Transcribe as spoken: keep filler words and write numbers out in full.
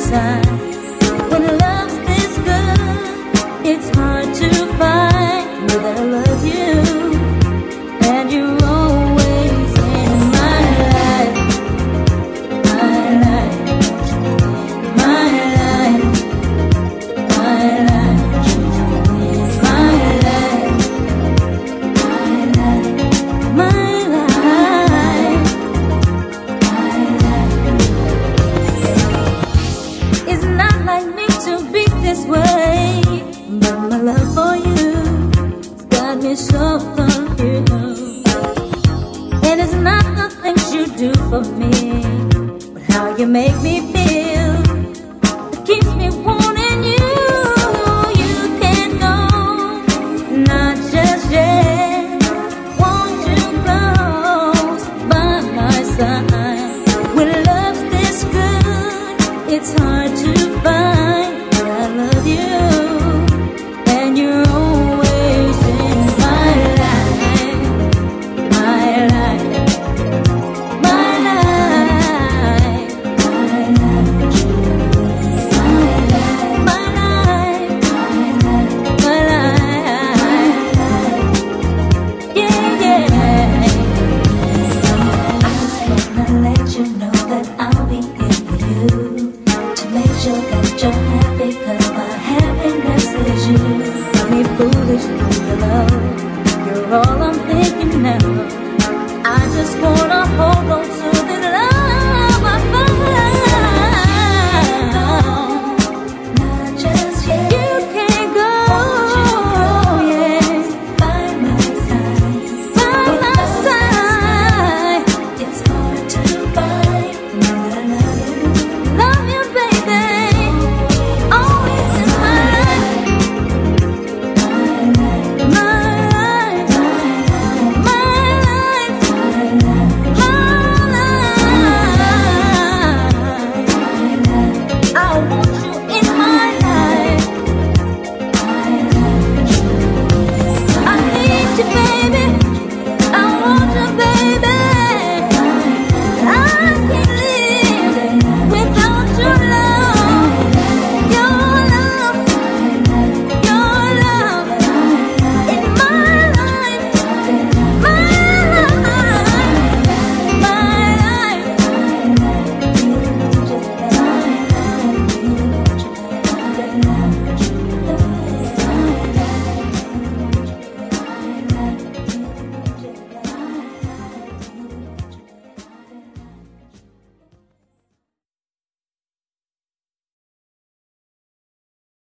side. When love's this good, it's hard to find. Know that I love you, and you're always in my life, my life, my life, my life, my life, my life, my life, my life. It's not like me to be this way, but my love for you's got me so confused. And it's not the things you do for me, but how you make me feel that keeps me wanting you. You can't go, not just yet. Won't you close by my side? When love's this good, it's hard